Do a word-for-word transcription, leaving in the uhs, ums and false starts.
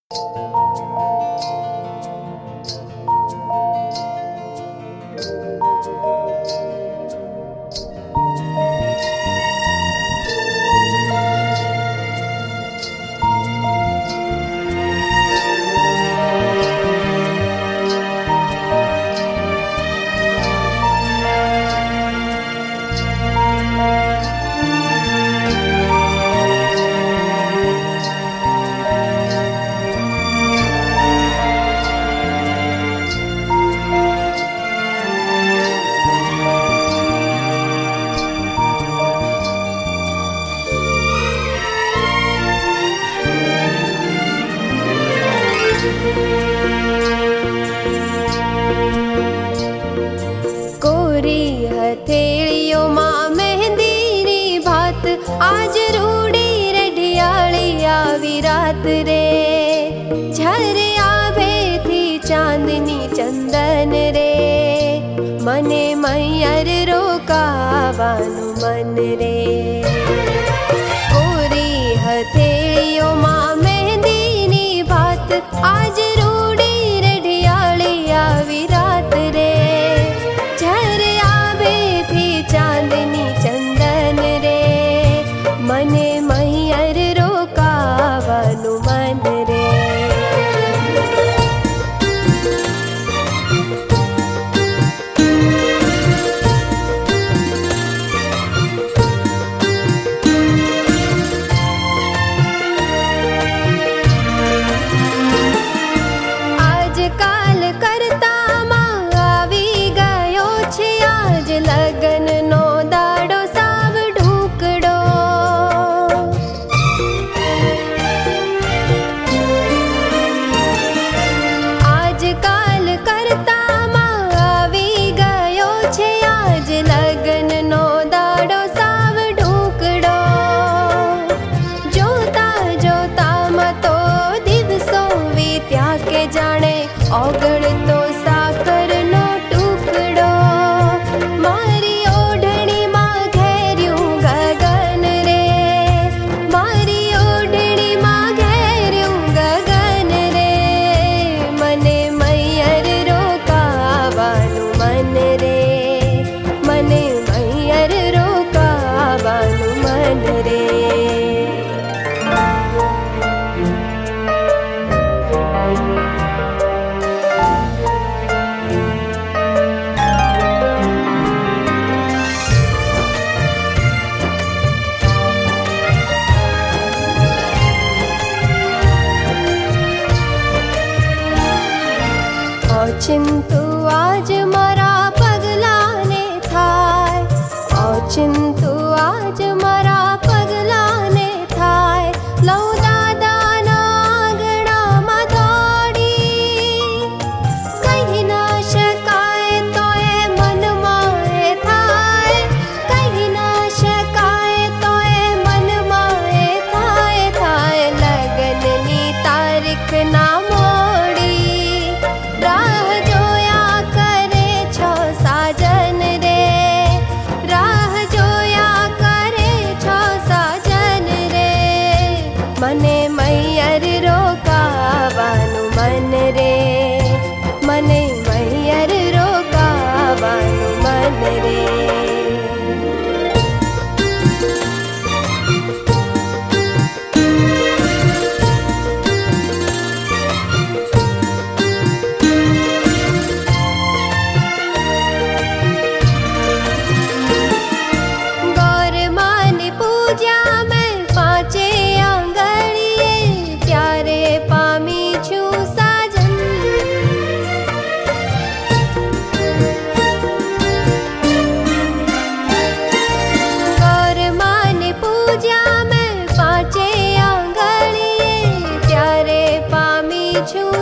कोरी हथेलियों मां मेहंदी री भात, आज रूड़ी रढियाली आवी रात रे। झरे आवे थी चांदनी चंदन रे, मने मैयर रोकावानु मन रे। कोरी हथेलियों मां मेहंदी री भात, आज रूड़ी रढियाली आवी रात रे। झरे आवे थी चांदनी चंदन रे, मने मैयर रोकावानु मन रे। આજકાલ કરતામાં આવી ગયો છે આજ લગનનો દાડો સાવ ઢૂકડો। આજકાલ કરતામાં આવી ગયો છે આજ લગનનો દાડો સાવ ઢૂકડો। જોતા જોતામાં તો દિવસો વીત્યા કે જાણે ઓગળતો સાકરનો ટુકડો। મારી ઓઢણીમાં ઘેર્યું ગગન રે, મારી ઓઢણીમાં ઘેર્યું ગગન રે। મને મૈયર રોકાવાનું મન રે, મને મૈયર રોકાવાનું મન રે। ઓચિંતું આજ મારા પગલાને થાય, ઓચિંતું આજ મારા પગલાને થાય। લઉં દાદાના આંગણામાં દોડી, કહી ના શકાય તો એ મનમાં એ થાય, કહી ના શકાય તો એ મનમાં એ થાય થાય। લગનની તારીખ ના મોડી, રાહ જોયા કરે છો સાજન રે, રાહ જોયા કરે છો સાજન રે। મને મૈયર રોકાવાનું મન રે, મને મૈયર રોકાવાનું મન રે। गौर मानी पूजा में पांचे आंगणिये, प्यारे पामी छू साजन। गौर मानी पूजा में पांचे आंगणिये, प्यारे पामी छू